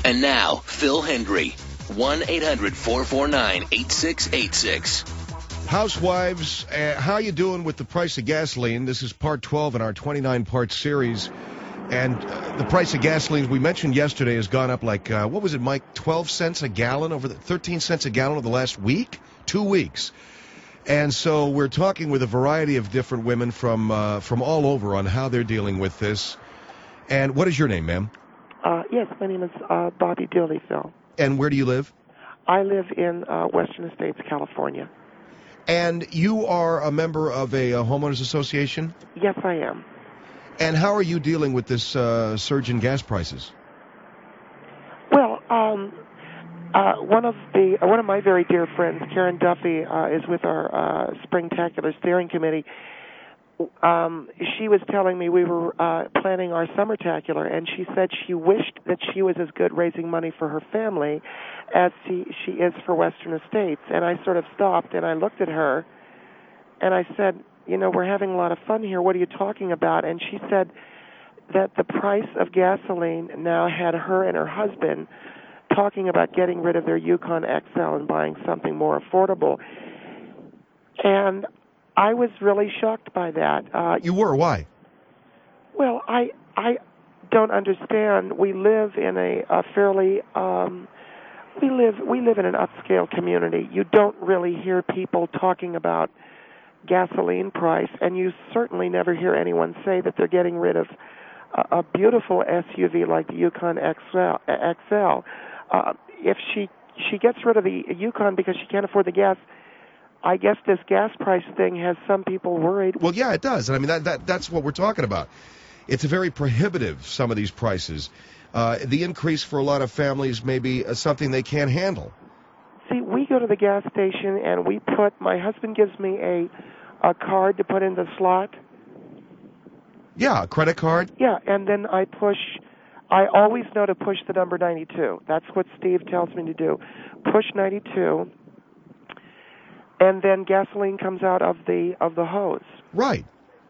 And now, Phil Hendry, 1-800-449-8686. Housewives, how you doing with the price of gasoline? This is part 12 in our 29-part series. And the price of gasoline, we mentioned yesterday, has gone up like, what was it, Mike, 12 cents a gallon, 13 cents a gallon over the last week? 2 weeks. And so we're talking with a variety of different women from all over on how they're dealing with this. And what is your name, ma'am? Yes, my name is Bobby Dooley, Phil. And where do you live? I live in Western Estates, California. And you are a member of a homeowners association? Yes, I am. And how are you dealing with this surge in gas prices? Well, one of my very dear friends, Karen Duffy, is with our Springtacular Steering Committee. She was telling me we were planning our Summertacular, and she said she wished that she was as good raising money for her family as she is for Western Estates. And I sort of stopped, and I looked at her, and I said, you know, we're having a lot of fun here. What are you talking about? And she said that the price of gasoline now had her and her husband talking about getting rid of their Yukon XL and buying something more affordable. And I was really shocked by that. You were? Why? Well, I don't understand. We live in a fairly we live in an upscale community. You don't really hear people talking about gasoline price, and you certainly never hear anyone say that they're getting rid of a beautiful SUV like the Yukon XL. If she gets rid of the Yukon because she can't afford the gas, I guess this gas price thing has some people worried. Well, yeah, it does. And I mean, that's what we're talking about. It's very prohibitive, some of these prices. The increase for a lot of families may be something they can't handle. See, we go to the gas station and my husband gives me a card to put in the slot. Yeah, a credit card? Yeah, and then I always know to push the number 92. That's what Steve tells me to do. Push 92. And then gasoline comes out of the hose. Right.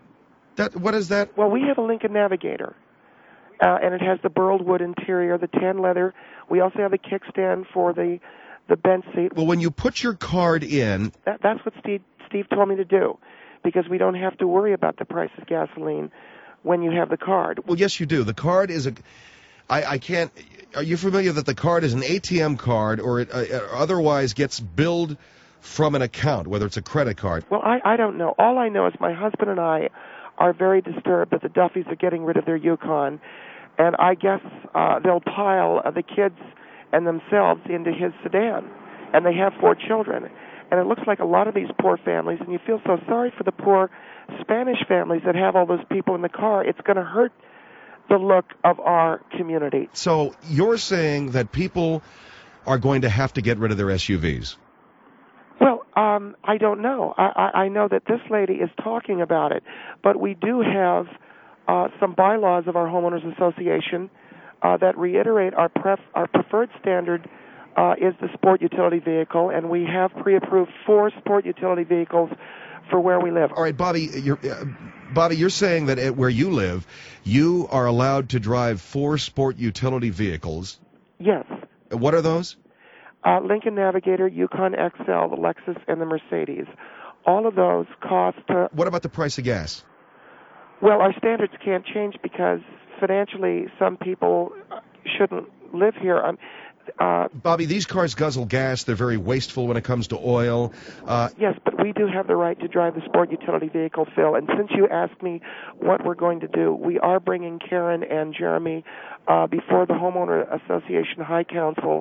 What is that? Well, we have a Lincoln Navigator, and it has the burled wood interior, the tan leather. We also have a kickstand for the bench seat. Well, when you put your card in... That's what Steve told me to do, because we don't have to worry about the price of gasoline when you have the card. Well, yes, you do. The card is I can't... Are you familiar that the card is an ATM card, or it otherwise gets billed from an account, whether it's a credit card? Well, I don't know. All I know is my husband and I are very disturbed that the Duffys are getting rid of their Yukon, and I guess they'll pile the kids and themselves into his sedan, and they have 4 children. And it looks like a lot of these poor families, and you feel so sorry for the poor Spanish families that have all those people in the car. It's going to hurt the look of our community. So you're saying that people are going to have to get rid of their SUVs? Well, I don't know. I know that this lady is talking about it, but we do have some bylaws of our homeowners association that reiterate our preferred standard is the sport utility vehicle, and we have pre-approved 4 sport utility vehicles for where we live. All right, Bobby, you're saying that where you live, you are allowed to drive 4 sport utility vehicles. Yes. What are those? Lincoln Navigator, Yukon XL, the Lexus, and the Mercedes. All of those cost... What about the price of gas? Well, our standards can't change because financially some people shouldn't live here. Bobby, these cars guzzle gas. They're very wasteful when it comes to oil. Yes, but we do have the right to drive the sport utility vehicle, Phil. And since you asked me what we're going to do, we are bringing Karen and Jeremy before the Homeowner Association High Council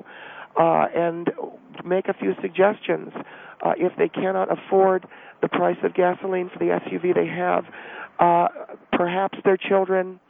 and make a few suggestions. If they cannot afford the price of gasoline for the SUV they have, perhaps their children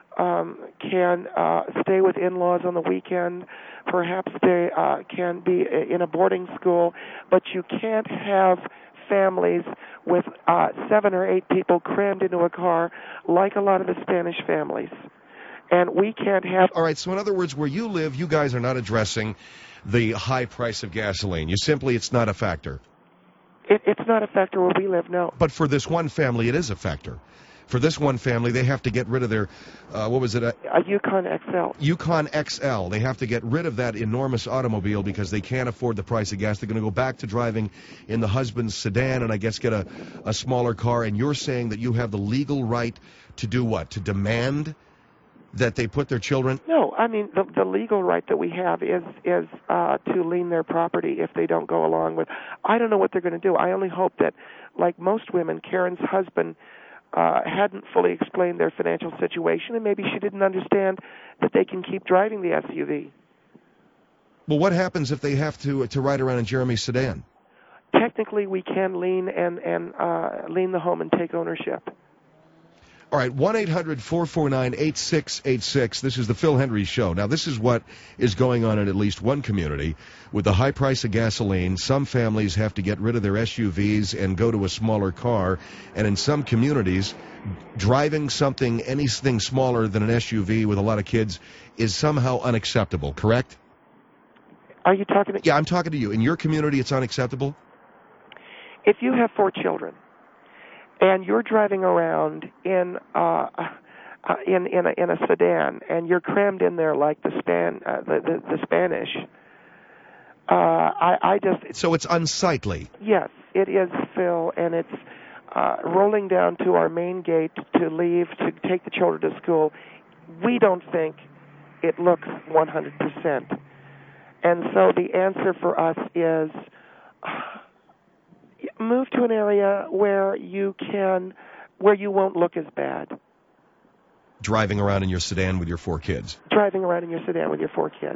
can stay with in-laws on the weekend. Perhaps they can be in a boarding school. But you can't have families with 7 or 8 people crammed into a car like a lot of the Spanish families. And we can't have... All right, so in other words, where you live, you guys are not addressing the high price of gasoline. It's not a factor. It's not a factor where we live, no. But for this one family, it is a factor. For this one family, they have to get rid of their, what was it? A Yukon XL. Yukon XL. They have to get rid of that enormous automobile because they can't afford the price of gas. They're going to go back to driving in the husband's sedan and I guess get a smaller car. And you're saying that you have the legal right to do what? To demand that they put their children? No, I mean the legal right that we have is to lien their property if they don't go along with. I don't know what they're going to do. I only hope that, like most women, Karen's husband hadn't fully explained their financial situation, and maybe she didn't understand that they can keep driving the SUV. Well, what happens if they have to ride around in Jeremy's sedan? Technically, we can lien and lien the home and take ownership. All right, 1-800-449-8686. This is the Phil Hendrie Show. Now, this is what is going on in at least one community. With the high price of gasoline, some families have to get rid of their SUVs and go to a smaller car. And in some communities, driving anything smaller than an SUV with a lot of kids is somehow unacceptable, correct? Are you talking to... Yeah, I'm talking to you. In your community, it's unacceptable? If you have 4 children, and you're driving around in a sedan, and you're crammed in there like the Spanish. I just. So it's unsightly. Yes, it is, Phil, and it's rolling down to our main gate to leave to take the children to school. We don't think it looks 100%, and so the answer for us is. Move to an area where you won't look as bad. Driving around in your sedan with your 4 kids. Driving around in your sedan with your 4 kids.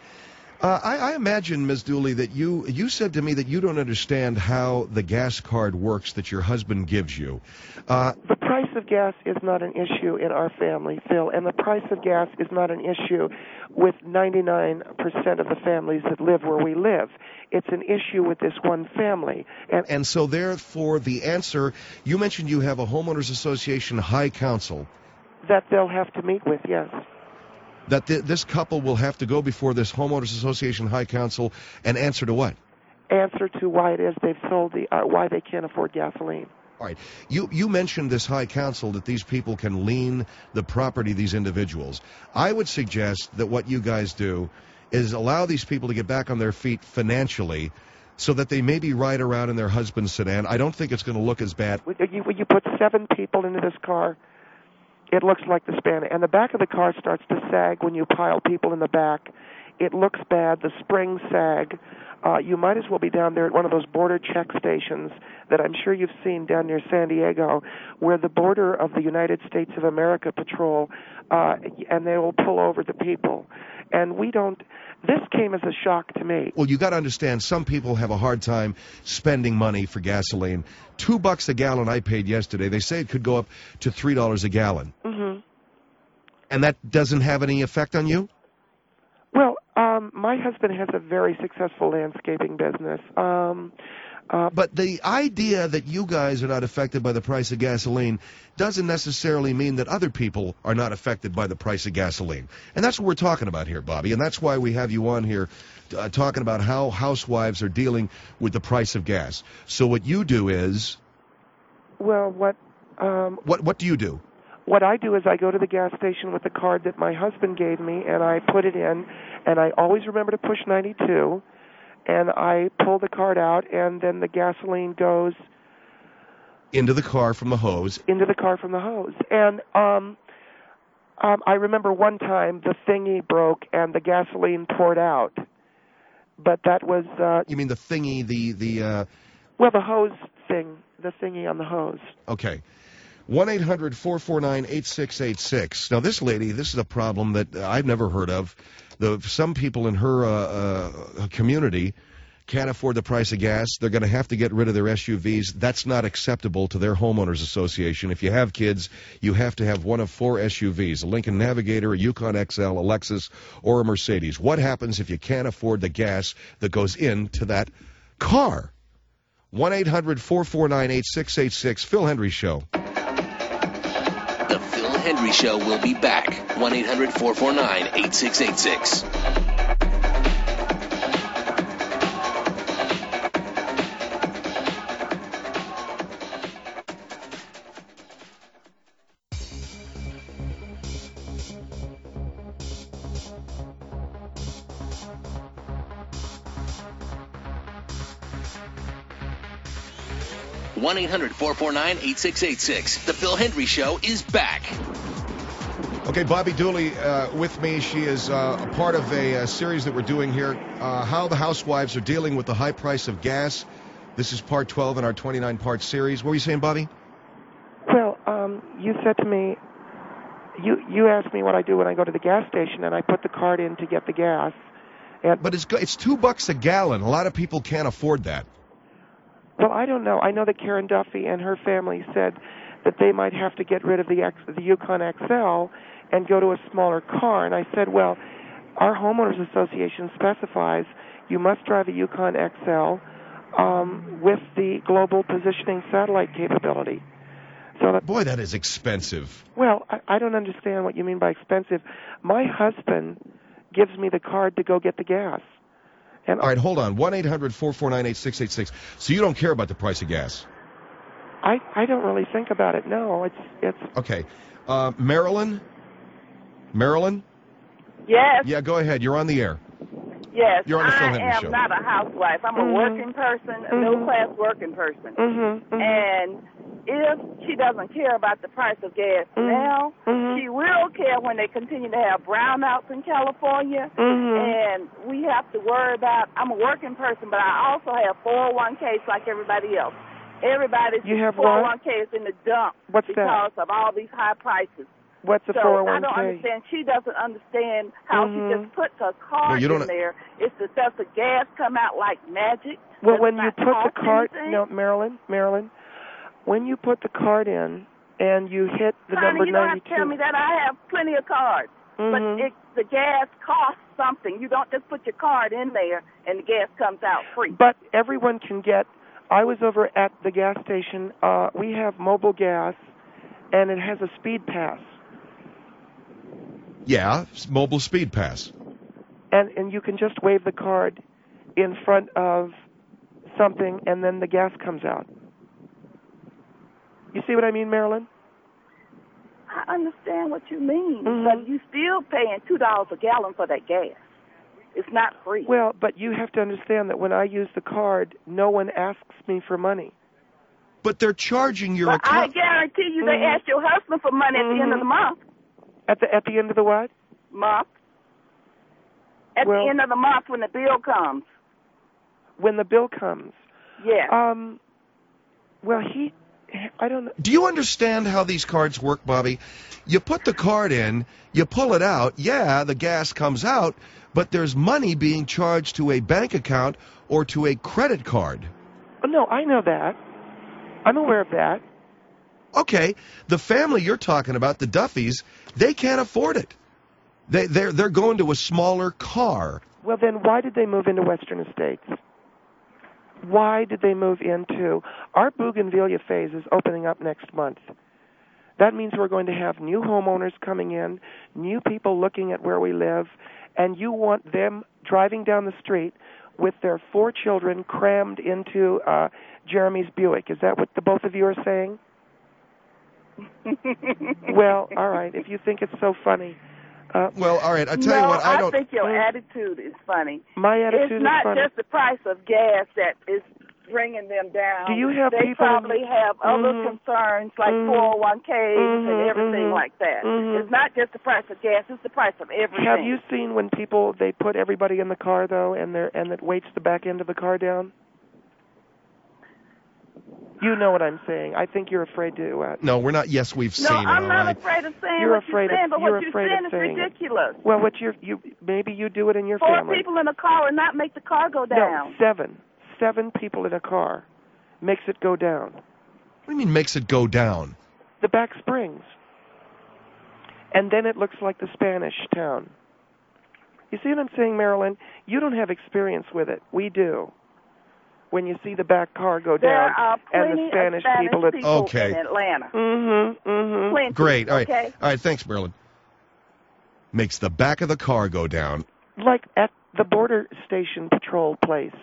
I imagine, Ms. Dooley, that you said to me that you don't understand how the gas card works that your husband gives you. The price of gas is not an issue in our family, Phil, and the price of gas is not an issue with 99% of the families that live where we live. It's an issue with this one family. And so, therefore, the answer, you mentioned you have a homeowners association high council. That they'll have to meet with, yes. That this couple will have to go before this homeowners association high council and answer to what? Answer to why it is they've sold why they can't afford gasoline. All right. You mentioned this high council that these people can lien the property of these individuals. I would suggest that what you guys do is allow these people to get back on their feet financially so that they maybe ride around in their husband's sedan. I don't think it's going to look as bad. When you put 7 people into this car, it looks like the span. And the back of the car starts to sag when you pile people in the back. It looks bad. The springs sag. You might as well be down there at one of those border check stations that I'm sure you've seen down near San Diego, where the border of the United States of America patrol, and they will pull over the people. And we don't. This came as a shock to me. Well, you got to understand, some people have a hard time spending money for gasoline. $2 a gallon I paid yesterday. They say it could go up to $3 a gallon. Mm-hmm. And that doesn't have any effect on you? Well, my husband has a very successful landscaping business. But the idea that you guys are not affected by the price of gasoline doesn't necessarily mean that other people are not affected by the price of gasoline. And that's what we're talking about here, Bobby. And that's why we have you on here talking about how housewives are dealing with the price of gas. So what you do is... Well, what do you do? What I do is I go to the gas station with the card that my husband gave me, and I put it in, and I always remember to push 92, and I pull the card out, and then the gasoline goes... Into the car from the hose. Into the car from the hose. And I remember one time the thingy broke, and the gasoline poured out. But that was... You mean the thingy, the... Well, the hose thing, the thingy on the hose. Okay. 1-800-449-8686. Now, this lady, this is a problem that I've never heard of. Some people in her community can't afford the price of gas. They're going to have to get rid of their SUVs. That's not acceptable to their homeowners association. If you have kids, you have to have one of 4 SUVs, a Lincoln Navigator, a Yukon XL, a Lexus, or a Mercedes. What happens if you can't afford the gas that goes into that car? 1-800-449-8686. Phil Hendrie Show. The Phil Hendrie Show will be back. 1-800-449-8686. 1-800-449-8686. The Phil Hendry Show is back. Okay, Bobby Dooley with me. She is a part of a series that we're doing here, how the housewives are dealing with the high price of gas. This is part 12 in our 29-part series. What were you saying, Bobby? Well, you said to me, you asked me what I do when I go to the gas station, and I put the card in to get the gas. But it's $2 a gallon. A lot of people can't afford that. Well, I don't know. I know that Karen Duffy and her family said that they might have to get rid of the Yukon XL and go to a smaller car. And I said, well, our homeowners association specifies you must drive a Yukon XL with the global positioning satellite capability. So Boy, that is expensive. Well, I don't understand what you mean by expensive. My husband gives me the card to go get the gas. And all right, hold on. 1-800-449-8686. So you don't care about the price of gas? I don't really think about it. No, it's okay. Marilyn? Yes. Yeah, go ahead. You're on the air. Yes. You're on the Phil Hendry Show. I am not a housewife. I'm a working person, a middle-class working person. And if she doesn't care about the price of gas now, she will care when they continue to have brownouts in California. And we have to worry about, I'm a working person, but I also have 401ks like everybody else. Everybody's 401k is in the dump because of all these high prices. What's a 401k? I don't understand. She doesn't understand how she just puts her card in there. Does the gas come out like magic? Well, when you put the card, no, Marilyn, when you put the card in and you hit the number 92. You don't have to tell me that. I have plenty of cards. But the gas costs something. You don't just put your card in there and the gas comes out free. But everyone can get. I was over at the gas station. We have mobile gas, and it has a speed pass. Yeah, mobile speed pass. And you can just wave the card in front of something, and then the gas comes out. You see what I mean, Marilyn? I understand what you mean, but you still paying $2 a gallon for that gas. It's not free. Well, but you have to understand that when I use the card, no one asks me for money. But they're charging your account. I guarantee you they ask your husband for money at the end of the month. At the end of the what? Month. At the end of the month when the bill comes. When the bill comes. Yeah. Well, I don't know. Do you understand how these cards work, Bobby? You put the card in, you pull it out, yeah, the gas comes out, but there's money being charged to a bank account or to a credit card. Oh, no, I know that. I'm aware of that. Okay, the family you're talking about, the Duffys, they can't afford it. They're going to a smaller car. Well, then why did they move into Western Estates? Why did they move into... Our Bougainvillea phase is opening up next month. That means we're going to have new homeowners coming in, new people looking at where we live, and you want them driving down the street with their 4 children crammed into Jeremy's Buick. Is that what the both of you are saying? Well, all right, if you think it's so funny. Well, all right, I tell you what, I think your attitude is funny. My attitude is funny. It's not just the price of gas that is bringing them down. Do you have they probably have other concerns like 401ks and everything like that. It's not just the price of gas, it's the price of everything. Have you seen when they put everybody in the car, though, and it weights the back end of the car down? You know what I'm saying. I think you're afraid to... No, we're not. Yes, we've seen it. No, I'm not afraid of saying you're what afraid you're saying, but you're what you're saying is ridiculous. Well, maybe you do it in your 4 family. 4 people in a car would not make the car go down. No, 7. 7 people in a car makes it go down. What do you mean makes it go down? The back springs. And then it looks like the Spanish town. You see what I'm saying, Marilyn? You don't have experience with it. We do. When you see the back car go down and the Spanish people in Atlanta. Plenty, great. All right. Okay? All right, thanks, Marilyn. Makes the back of the car go down. Like at the border station patrol place.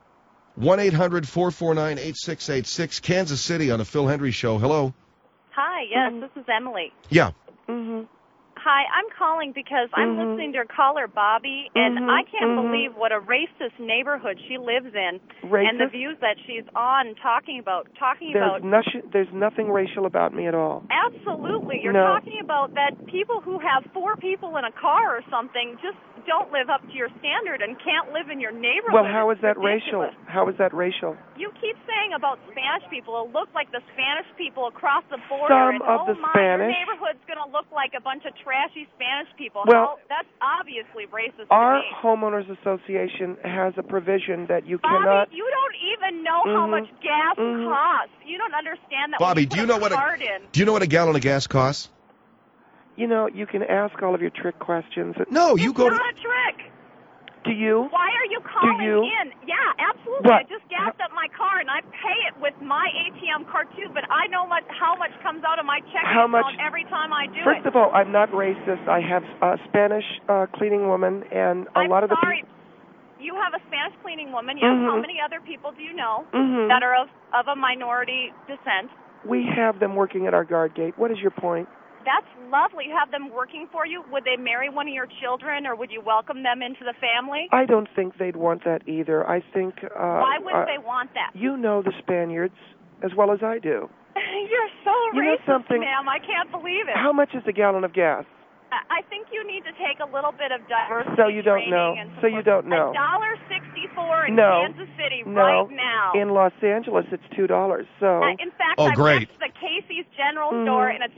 1-800-449-8686, Kansas City on the Phil Hendry Show. Hello. Hi, yes, this is Emily. Yeah. Hi, Hi, I'm calling because I'm listening to your caller, Bobby, and I can't believe what a racist neighborhood she lives in, and the views that she's on talking about. There's nothing racial about me at all. Absolutely, you're talking about that people who have 4 people in a car or something just don't live up to your standard and can't live in your neighborhood. Well, how is that racial? How is that racial? You keep saying about Spanish people. It looks like the Spanish people across the border. Some of the Spanish. Your neighborhood's going to look like a bunch of trashy Spanish people. Well, that's obviously racist. Our to me. homeowners association has a provision that you Bobby, cannot. You don't even know how much gas costs. You don't understand that. Bobby, do you know what a gallon of gas costs? You know, you can ask all of your trick questions. No, it's go not a trick. Do you? Why are you calling in? Yeah, absolutely. What? I just gassed up my car, and I pay it with my ATM card, too, but I know how much comes out of my checking account every time I do it. First of all, I'm not racist. I have a Spanish cleaning woman, and a lot of the people... You have a Spanish cleaning woman. Yes. How many other people do you know that are of a minority descent? We have them working at our guard gate. What is your point? That's lovely. You have them working for you. Would they marry one of your children, or would you welcome them into the family? I don't think they'd want that either. I think... Why wouldn't they want that? You know the Spaniards as well as I do. You're so racist, ma'am. I can't believe it. How much is a gallon of gas? I think you need to take a little bit of diversity So you don't know. So you don't know. $1.64 in Kansas City right now. In Los Angeles, it's $2. So. In fact, I went to the Casey's General Store, and it's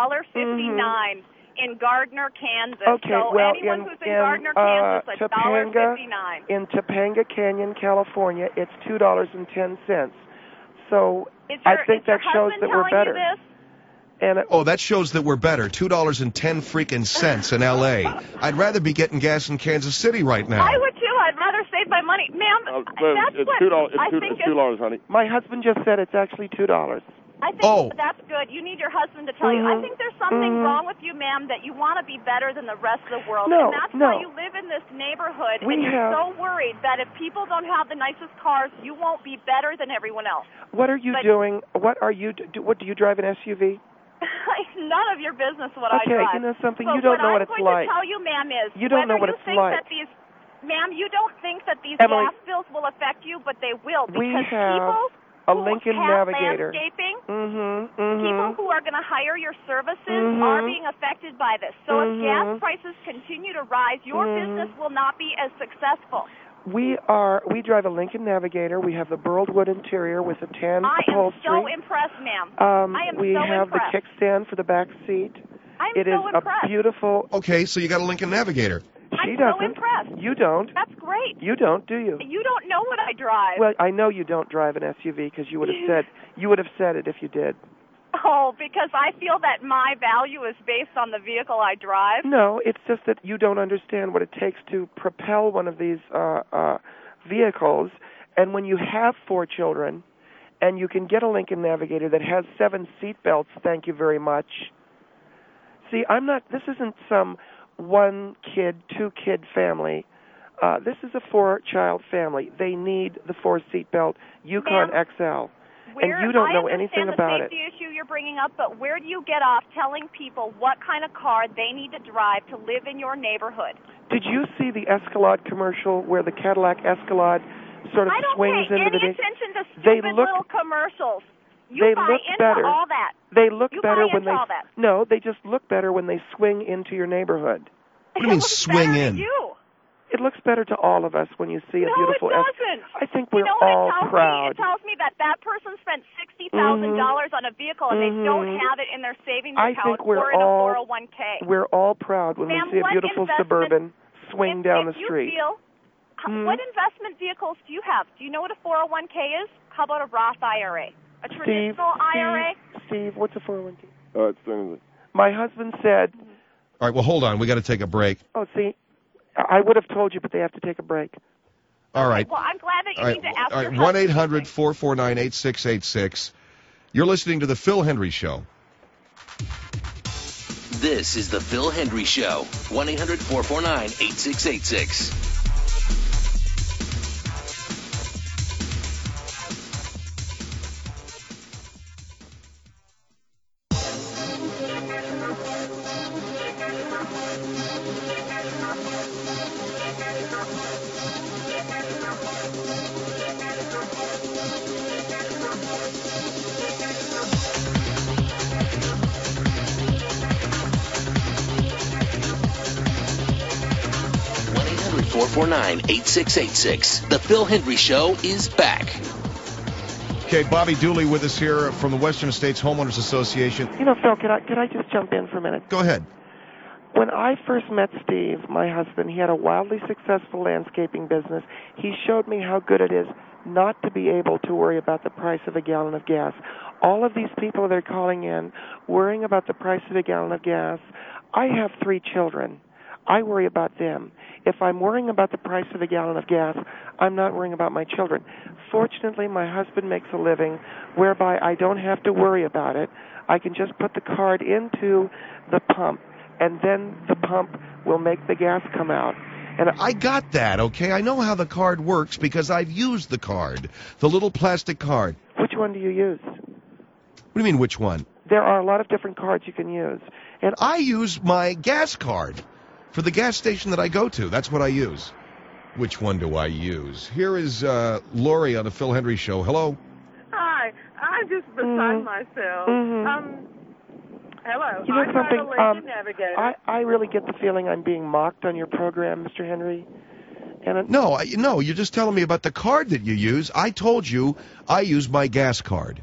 $1.59 in Gardner, Kansas. Okay, so well, anyone who's in Gardner, Kansas, $1.59. In Topanga Canyon, California, it's $2.10. So I think that shows that we're better. And that shows that we're better. $2.10 freaking cents in L.A. I'd rather be getting gas in Kansas City right now. I would too. I'd rather save my money, ma'am. It's $2, honey. My husband just said it's actually $2. I think that's good. You need your husband to tell you. I think there's something wrong with you, ma'am, that you want to be better than the rest of the world. No, and that's why you live in this neighborhood, and you're so worried that if people don't have the nicest cars, you won't be better than everyone else. What are you doing? What are you? What do you drive an SUV? None of your business what I drive. Okay, you know something? You don't know what it's like. What I'm going to tell you, ma'am, is you don't know what it's like. Ma'am, you don't think that these gas bills will affect you, but they will. Because we have people a Lincoln Navigator. Landscaping, people who are going to hire your services are being affected by this. So if gas prices continue to rise, your business will not be as successful. We drive a Lincoln Navigator. We have the burled wood interior with a tan upholstery. I am so impressed, ma'am. We have the kickstand for the back seat. It is a beautiful... Okay, so you got a Lincoln Navigator. She doesn't. So impressed. You don't. That's great. You don't, do you? You don't know what I drive. Well, I know you don't drive an SUV because you would have said it if you did. Oh, because I feel that my value is based on the vehicle I drive? No, it's just that you don't understand what it takes to propel one of these vehicles. And when you have 4 children and you can get a Lincoln Navigator that has 7 seat belts, thank you very much. See, this isn't some 1-kid, 2-kid family. This is a 4-child family. They need the 4-seat belt Yukon XL. And you don't know anything about it. I understand the safety issue you're bringing up, but where do you get off telling people what kind of car they need to drive to live in your neighborhood? Did you see the Escalade commercial where the Cadillac Escalade sort of swings into the... I don't pay any attention to stupid little commercials. You buy into all that. They look better when they... all that. No, they just look better when they swing into your neighborhood. What do you mean swing in? It looks better to all of us when you see a beautiful... No, it doesn't. I think we're all proud. It tells me that person spent $60,000 on a vehicle and they don't have it in their savings account or in a 401k. We're all proud when we see a beautiful Suburban swing down the street. What investment vehicles do you have? Do you know what a 401k is? How about a Roth IRA? A traditional IRA? Steve, what's a 401k? It's my husband said... All right, well, hold on. We got to take a break. Oh, see... I would have told you, but they have to take a break. All right. Well, I'm glad that you need to ask your 1-800-449-8686. You're listening to The Phil Hendry Show. This is The Phil Hendry Show. 1-800-449-8686. 1-800-449-8686. The Phil Hendry Show is back. Okay, Bobby Dooley with us here from the Western States Homeowners Association. You know, Phil, could I just jump in for a minute? Go ahead. When I first met Steve, my husband, he had a wildly successful landscaping business. He showed me how good it is not to be able to worry about the price of a gallon of gas. All of these people that are calling in, worrying about the price of a gallon of gas. I have 3 children. I worry about them. If I'm worrying about the price of a gallon of gas, I'm not worrying about my children. Fortunately, my husband makes a living whereby I don't have to worry about it. I can just put the card into the pump, and then the pump will make the gas come out. And I got that, okay? I know how the card works because I've used the card, the little plastic card. Which one do you use? What do you mean, which one? There are a lot of different cards you can use. And I use my gas card for the gas station that I go to. That's what I use. Which one do I use? Here is Lori on the Phil Hendry Show. Hello. Hi. I'm just beside myself. Hello. You know something? Navigator. I really get the feeling I'm being mocked on your program, Mr. Henry. And No, you're just telling me about the card that you use. I told you I use my gas card.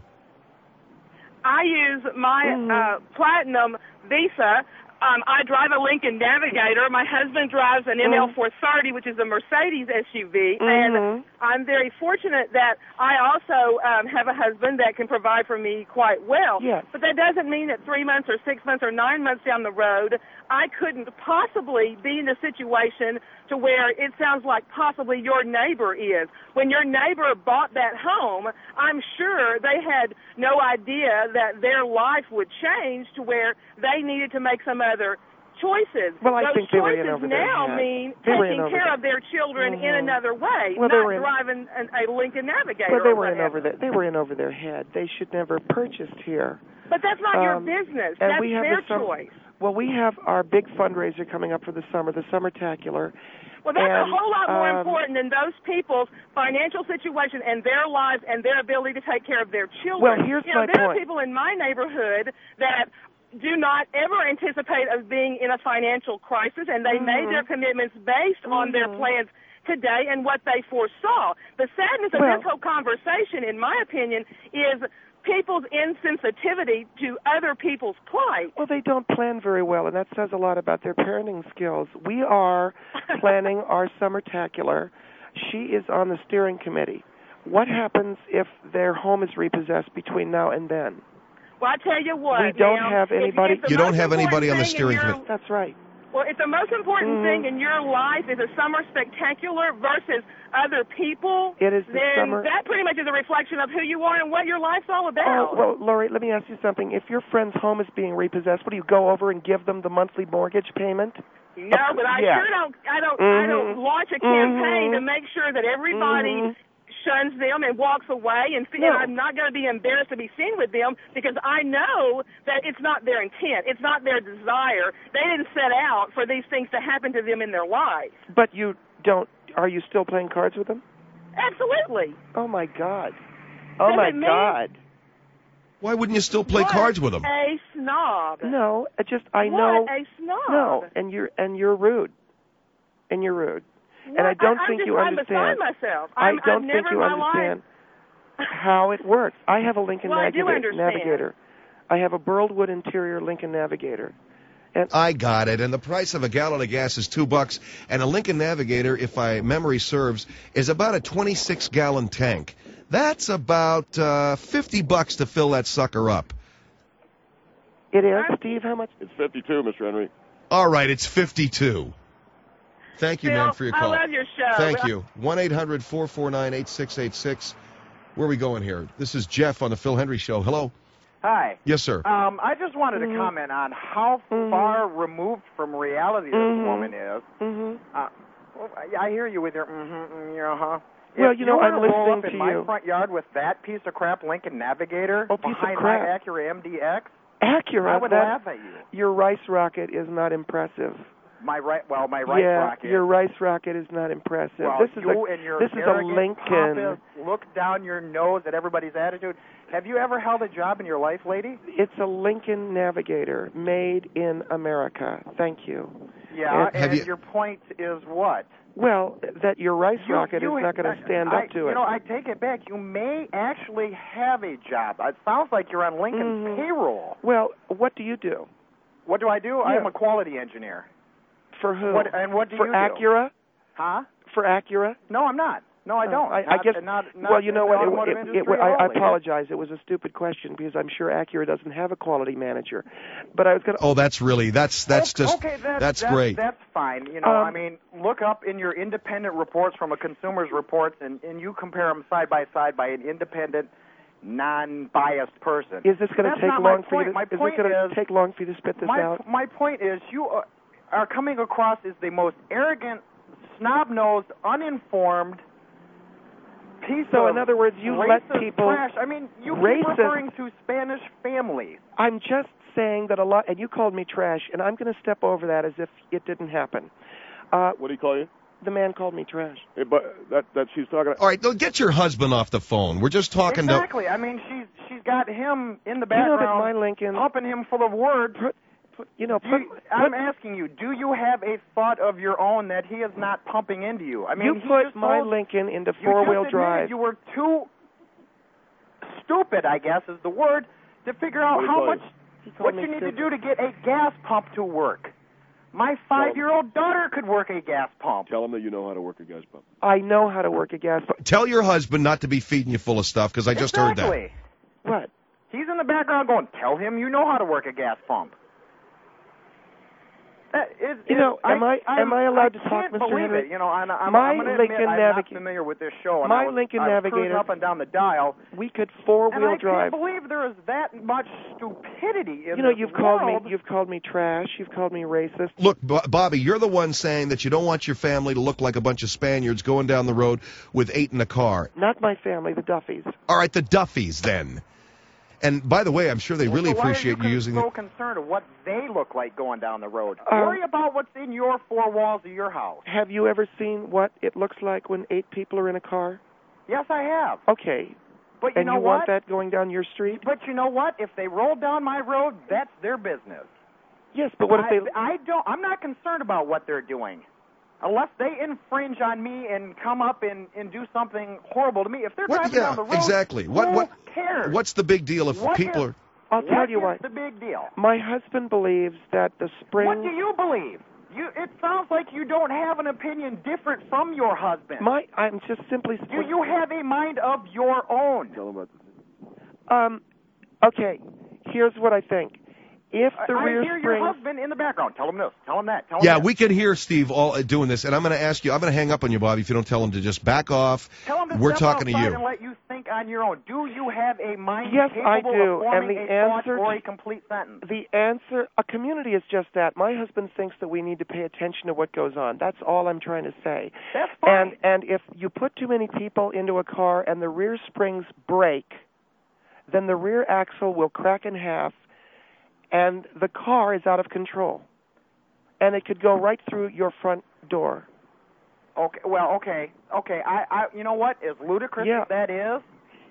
I use my Platinum Visa. I drive a Lincoln Navigator. My husband drives an ML430, which is a Mercedes SUV, and I'm very fortunate that I also have a husband that can provide for me quite well. Yes. But that doesn't mean that 3 months or 6 months or 9 months down the road, I couldn't possibly be in a situation to where it sounds like possibly your neighbor is. When your neighbor bought that home, I'm sure they had no idea that their life would change to where they needed to make some other choices. Well, I Those think they were in choices over their now head. mean They were taking in over care their- of their children in another way, Well, they not were in- driving a Lincoln Navigator. Well, they or were in whatever. over they were in over their head. They should never have purchased here. But that's not your business. And That's we have their the choice. Well, we have our big fundraiser coming up for the summer, the Summertacular. Well, that's And, a whole lot more important than those people's financial situation and their lives and their ability to take care of their children. Well, here's my there are point. people in my neighborhood that do not ever anticipate us being in a financial crisis, and they made their commitments based on their plans today and what they foresaw. The sadness of this whole conversation, in my opinion, is people's insensitivity to other people's plight. Well, they don't plan very well, and that says a lot about their parenting skills. We are planning our Summertacular. She is on the steering committee. What happens if their home is repossessed between now and then? Well, I tell you what, We don't now, have anybody. if the You don't most have anybody on the important steering thing in your- committee. That's right. Well, if the most important thing in your life is a summer spectacular versus other people, It is the then summer- that pretty much is a reflection of who you are and what your life's all Oh, about. well, Lori, let me ask you something. If your friend's home is being repossessed, what do you go over and give them the monthly mortgage payment? No, but I yeah. sure don't. I don't launch a campaign to make sure that everybody shuns them and walks away, and I'm not going to be embarrassed to be seen with them because I know that it's not their intent. It's not their desire. They didn't set out for these things to happen to them in their life. But you don't. Are you still playing cards with them? Absolutely. Oh my God. Oh Does my it mean- God. Why wouldn't you still play What cards with them? A snob. No, I What know. a snob. No, and you're rude. And you're rude. And I don't think you I'm understand. beside myself. I I've don't never think you in my understand life. how it works. I have a Lincoln Well, I do understand. Navigator. I have a Burlwood interior Lincoln Navigator. And I got it. And the price of a gallon of gas is $2. And a Lincoln Navigator, if my memory serves, is about a 26-gallon tank. That's about $50 to fill that sucker up. it is, Steve, how much? It's 52, Mr. Henry. All right, it's 52. Thank you, Phil, man, for your call. I love your show. Thank you. 1-800-449-8686. Where are we going here? This is Jeff on the Phil Hendry Show. Hello. Hi. Yes, sir. I just wanted to comment on how far removed from reality this woman is. I hear you with your Well, If you know, were I'm to roll listening up in to my you. front yard with that piece of crap Lincoln Navigator Oh, piece of behind crap. my Acura MDX, Acura. I would laugh at you. Your rice rocket is not impressive. My right yeah, rocket. your rice rocket is not impressive. Well, this is you and your this is a arrogant, Lincoln. pompous, look down your nose at everybody's attitude. Have you ever held a job in your life, lady? It's a Lincoln Navigator made in America. Thank you. Yeah, and your point is what? Well, that your rice rocket is not going to stand up to it. You know, I take it back. You may actually have a job. It sounds like you're on Lincoln's payroll. Well, what do you do? What do I do? Yeah. I'm a quality engineer. For who? What do you do? For Acura? Huh? For Acura? No, I'm not. No, I don't. I guess. Well, you know what? I I apologize. It was a stupid question because I'm sure Acura doesn't have a quality manager. But I was going to. Oh, that's great. That's great. That's fine. You know, I mean, look up in your independent reports from a consumer's reports, and you compare them side by side by an independent, non-biased person. Is this going to take long for you? Is it going to take long for you to spit this out? My point is, you are coming across as the most arrogant, snub-nosed, uninformed. So, in other words, you let people. Trash. I mean, you keep referring to Spanish families. I'm just saying that a lot, and you called me trash, and I'm going to step over that as if it didn't happen. What do you call you? The man called me trash. Yeah, but that she's talking. All right, get your husband off the phone. We're just talking exactly. I mean, she's got him in the background, that my Lincoln, pumping him full of words. I'm asking you, do you have a thought of your own that he is not pumping into you? I mean, you put my Lincoln into four-wheel drive. You were too stupid, I guess is the word, to figure out what you need to do to get a gas pump to work. My 5-year-old daughter could work a gas pump. Tell him that you know how to work a gas pump. I know how to work a gas pump. Tell your husband not to be feeding you full of stuff, because I just heard that. What? He's in the background going, tell him you know how to work a gas pump. Am I allowed to talk, Mr. Henry? It. You know, I'm going to admit I'm not familiar with this show. And I was Navigator up and down the dial. We could four-wheel drive. I can't believe there is that much stupidity in this world. You've called me trash. You've called me racist. Look, Bobby, you're the one saying that you don't want your family to look like a bunch of Spaniards going down the road with 8 in a car. Not my family, the Duffys. All right, the Duffys then. And by the way, I'm sure they really appreciate you using it. Why are you so concerned of what they look like going down the road? Worry about what's in your 4 walls of your house. Have you ever seen what it looks like when 8 people are in a car? Yes, I have. Okay. But you want that going down your street? But you know what? If they roll down my road, that's their business. Yes, but what if they... I'm not concerned about what they're doing. Unless they infringe on me and come up and do something horrible to me. If they're driving down the road, exactly. Who cares? What's the big deal if people are... I'll tell you what. What's the big deal? My husband believes that the spring... What do you believe? It sounds like you don't have an opinion different from your husband. I'm just simply... Do you have a mind of your own? Tell him about this. Okay, here's what I think. If the rear hear spring... your husband in the background. Tell him this. Tell him that. Tell him that. We can hear Steve all doing this, and I'm going to ask you. I'm going to hang up on you, Bobby, if you don't tell him to just back off. Tell him to We're step talking to outside you. And let you think on your own. Do you have a mind Yes, capable I do. of forming And the a answer thought or a complete sentence? The answer, a community is just that. My husband thinks that we need to pay attention to what goes on. That's all I'm trying to say. That's fine. And if you put too many people into a car and the rear springs break, then the rear axle will crack in half, and the car is out of control. And it could go right through your front door. Okay. Well, okay. I you know what? As ludicrous as that is,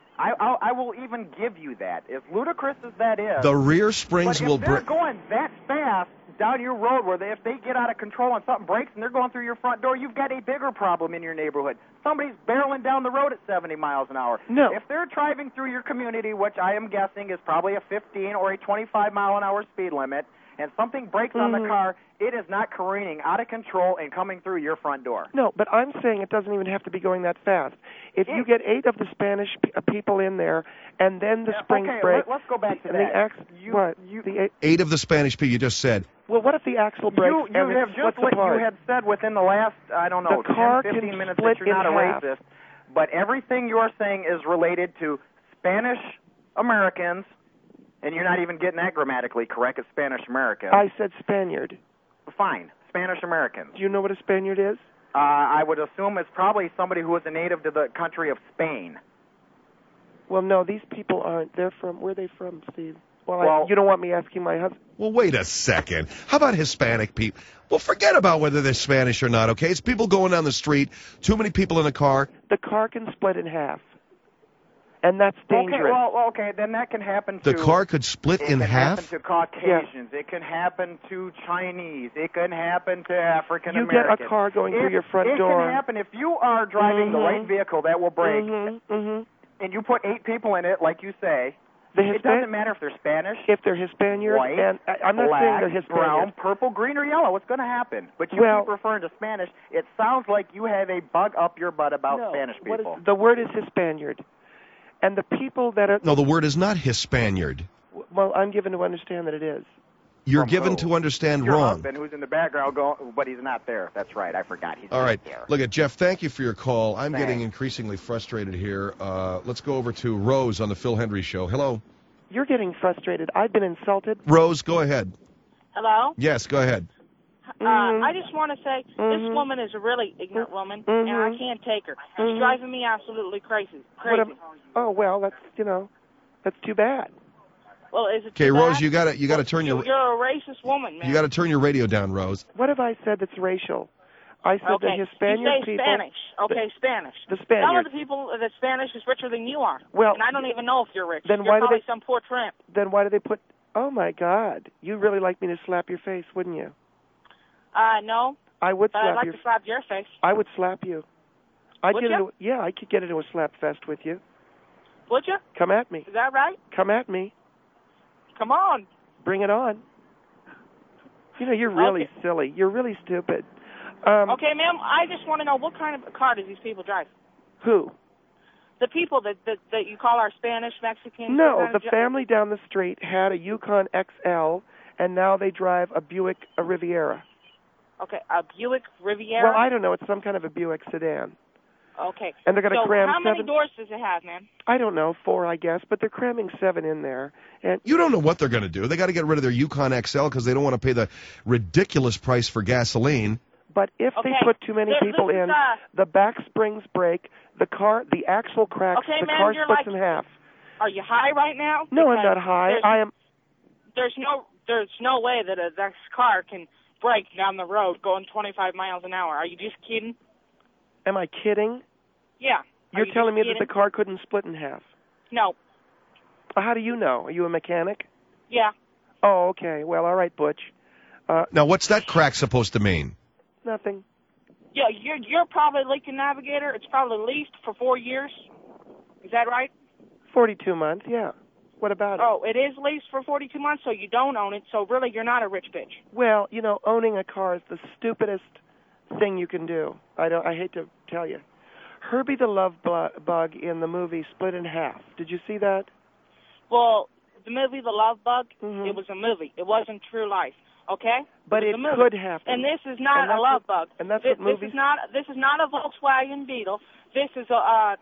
I will even give you that. As ludicrous as that is, the rear springs will break. If they're going that fast down your road, if they get out of control and something breaks and they're going through your front door, you've got a bigger problem in your neighborhood. Somebody's barreling down the road at 70 miles an hour. No. If they're driving through your community, which I am guessing is probably a 15 or a 25 mile an hour speed limit, and something breaks on the car, it is not careening out of control and coming through your front door. No, but I'm saying it doesn't even have to be going that fast. If you get 8 of the Spanish people in there, and then the springs break... let's go back to that. The 8 of the Spanish people you just said. Well, what if the axle breaks you had said within the last, 10, 15 minutes that you're not a racist, but everything you're saying is related to Spanish Americans, and you're not even getting that grammatically correct. It's Spanish American. I said Spaniard. Fine. Spanish Americans. Do you know what a Spaniard is? I would assume it's probably somebody who is a native to the country of Spain. Well, no, these people aren't. They're from... Where are they from, Steve? Well, you don't want me asking my husband? Well, wait a second. How about Hispanic people? Well, forget about whether they're Spanish or not, okay? It's people going down the street, too many people in a car. The car can split in half. And that's dangerous. Okay, well, okay, then that can happen to... The car could split in half? It can happen to Caucasians. It can happen to Chinese. It can happen to African Americans. You get a car going through your front door. It can happen if you are driving the right vehicle that will brake, and you put 8 people in it, like you say. It doesn't matter if they're Spanish, if they're Hispaniard, white, and I'm not saying they're black, Hispaniard. brown, purple, green, or yellow. What's going to happen? But you keep referring to Spanish. It sounds like you have a bug up your butt about Spanish people. The word is Hispaniard. And the people that are... No, the word is not Hispaniard. Well, I'm given to understand that it is. You're given to understand your wrong. Husband, who's in the background, but he's not there. That's right. I forgot. He's All right. there. Look, Jeff, thank you for your call. I'm getting increasingly frustrated here. Let's go over to Rose on the Phil Hendry Show. Hello. You're getting frustrated. I've been insulted. Rose, go ahead. Hello? Yes, go ahead. I just want to say this woman is a really ignorant woman, and I can't take her. She's driving me absolutely crazy. Oh, well, that's too bad. Well, is it Okay, too Rose, bad? you got to turn your... You're a racist woman, man. You got to turn your radio down, Rose. What have I said that's racial? I said the Hispanic you say people... Spanish. Okay, Spanish. The Spaniards. Some of the people that Spanish is richer than you are. Well, and I don't even know if you're rich. Then you're why do probably they... some poor tramp. Then why do they put... Oh, my God. You'd really like me to slap your face, wouldn't you? No. I would slap I'd like to slap your face. I would slap you. Would you? Yeah, I could get into a slap fest with you. Would you? Come at me. Is that right? Come at me. Come on. Bring it on. You're really silly. You're really stupid. Okay, ma'am, I just want to know what kind of car do these people drive? Who? The people that you call our Spanish, Mexican... No, the family down the street had a Yukon XL, and now they drive a Buick Riviera. Okay, a Buick Riviera? Well, I don't know. It's some kind of a Buick sedan. Okay. And they're going to cram how many 7... doors does it have, man? I don't know, 4, I guess, but they're cramming 7 in there. And you don't know what they're going to do. They got to get rid of their Yukon XL because they don't want to pay the ridiculous price for gasoline. But if they put too many people in, the back springs break, the axle cracks, the car splits in half. Are you high right now? No, I'm not high. I am. There's no way that that car can brake down the road going 25 miles an hour. Are you just kidding? Am I kidding? Yeah. You're telling me that the car couldn't split in half? No. How do you know? Are you a mechanic? Yeah. Oh, okay. Well, all right, Butch. Now, what's that crack supposed to mean? Nothing. Yeah, you're probably Lincoln Navigator. It's probably leased for 4 years. Is that right? 42 months, yeah. What about it? Oh, it is leased for 42 months, so you don't own it, so really you're not a rich bitch. Well, owning a car is the stupidest thing you can do. I hate to tell you. Herbie the Love Bug in the movie split in half. Did you see that? Well, the movie The Love Bug, it was a movie. It wasn't true life. Okay? But it could happen. And this is not a love bug. And that's what movies... This is not a Volkswagen Beetle. This is a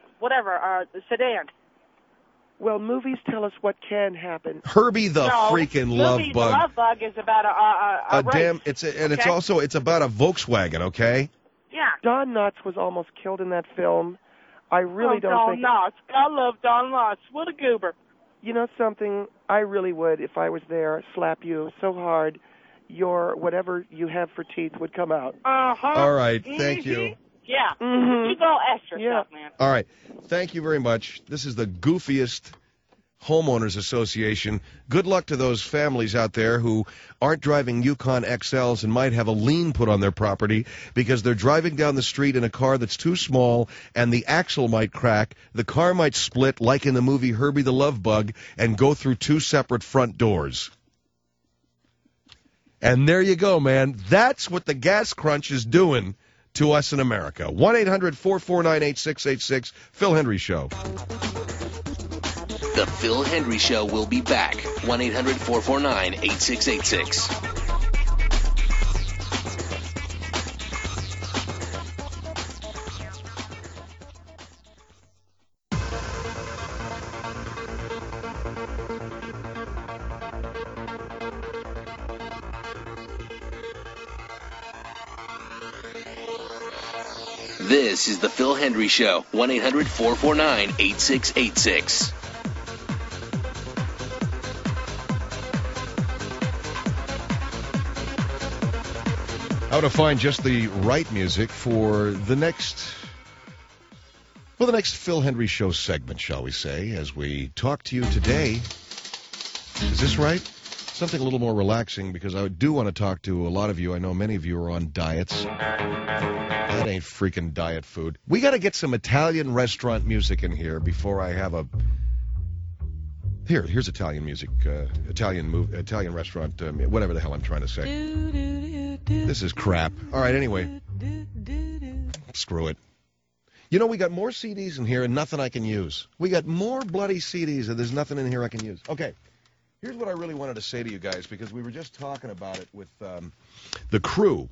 sedan. Well, movies tell us what can happen. Herbie the freaking Love Bug. The Love Bug is about a race. It's about a Volkswagen, okay? Yeah. Don Knotts was almost killed in that film. I really don't think... Don Knotts. I love Don Knotts. What a goober. You know something? I really would, if I was there, slap you so hard your whatever you have for teeth would come out. All right, thank you. Yeah, you go ask yourself, man. All right, thank you very much. This is the goofiest homeowners association. Good luck to those families out there who aren't driving Yukon XLs and might have a lien put on their property because they're driving down the street in a car that's too small and the axle might crack, the car might split like in the movie Herbie the Love Bug and go through 2 separate front doors. And there you go, man. That's what the gas crunch is doing to us in America. 1-800-449-8686, Phil Hendry Show. The Phil Hendry Show will be back. 1-800-449-8686. This is the Phil Hendry Show. 1-800-449-8686. How to find just the right music for the next Well, the next Phil Hendry Show segment, shall we say, as we talk to you today. Is this right? Something a little more relaxing, because I do want to talk to a lot of you. I know many of you are on diets. That ain't freaking diet food. We got to get some Italian restaurant music in here before I have a... Here's Italian music, Italian restaurant, whatever the hell I'm trying to say. This is crap. All right, anyway. Screw it. You know, we got more CDs in here and nothing I can use. We got more bloody CDs and there's nothing in here I can use. Okay, here's what I really wanted to say to you guys, because we were just talking about it with the crew.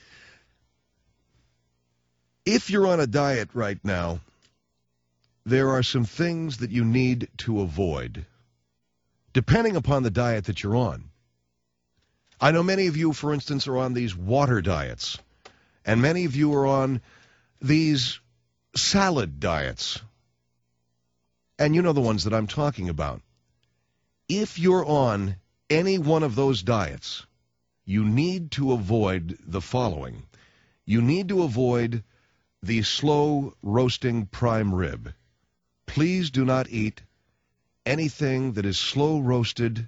If you're on a diet right now, there are some things that you need to avoid, depending upon the diet that you're on. I know many of you, for instance, are on these water diets, and many of you are on these salad diets. And you know the ones that I'm talking about. If you're on any one of those diets, you need to avoid the following. You need to avoid the slow roasting prime rib. Please do not eat anything that is slow roasted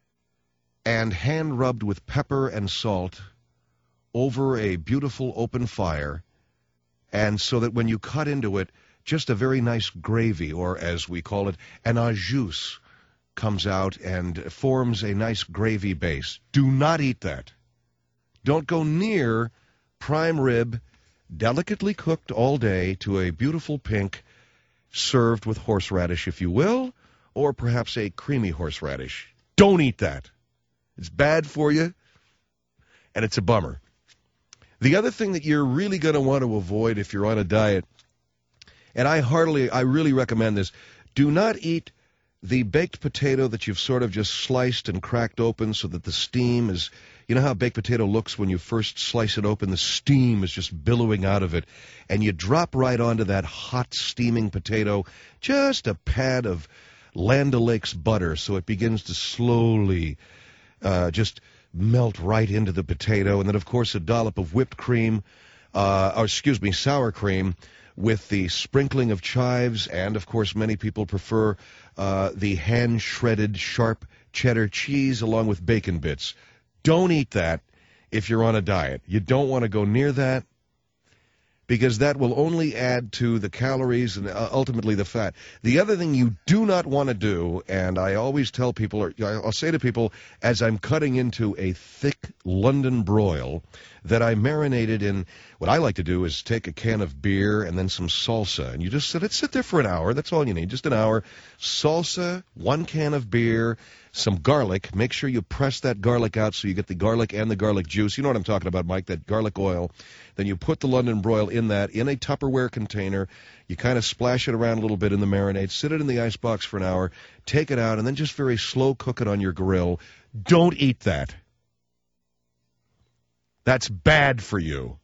and hand rubbed with pepper and salt over a beautiful open fire, and so that when you cut into it, just a very nice gravy, or as we call it, an au jus, comes out and forms a nice gravy base. Do not eat that. Don't go near prime rib, delicately cooked all day to a beautiful pink, served with horseradish, if you will, or perhaps a creamy horseradish. Don't eat that. It's bad for you, and it's a bummer. The other thing that you're really going to want to avoid if you're on a diet, and I really recommend this, do not eat the baked potato that you've sort of just sliced and cracked open so that the steam is, you know how a baked potato looks when you first slice it open? The steam is just billowing out of it, and you drop right onto that hot steaming potato just a pad of Land O'Lakes butter so it begins to slowly just melt right into the potato, and then, of course, a dollop of whipped cream, sour cream, with the sprinkling of chives, and, of course, many people prefer the hand-shredded sharp cheddar cheese along with bacon bits. Don't eat that if you're on a diet. You don't want to go near that, because that will only add to the calories and ultimately the fat. The other thing you do not want to do, and I always tell people, or I'll say to people as I'm cutting into a thick London broil that I marinated in, what I like to do is take a can of beer and then some salsa, and you just sit there for an hour. That's all you need, just an hour. Salsa, 1 can of beer, some garlic. Make sure you press that garlic out so you get the garlic and the garlic juice. You know what I'm talking about, Mike, that garlic oil. Then you put the London broil in that, in a Tupperware container. You kind of splash it around a little bit in the marinade, sit it in the icebox for an hour, take it out, and then just very slow cook it on your grill. Don't eat that. That's bad for you.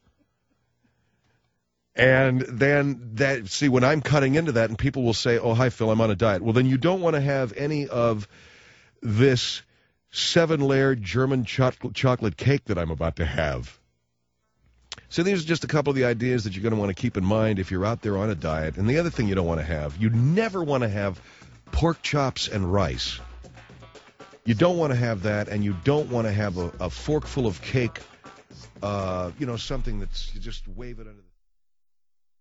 And then when I'm cutting into that, and people will say, oh, hi, Phil, I'm on a diet. Well, then you don't want to have any of this 7-layer German chocolate cake that I'm about to have. So these are just a couple of the ideas that you're going to want to keep in mind if you're out there on a diet. And the other thing you don't want to have, you never want to have pork chops and rice. You don't want to have that, and you don't want to have a fork full of cake, something that's, you just wave it under the...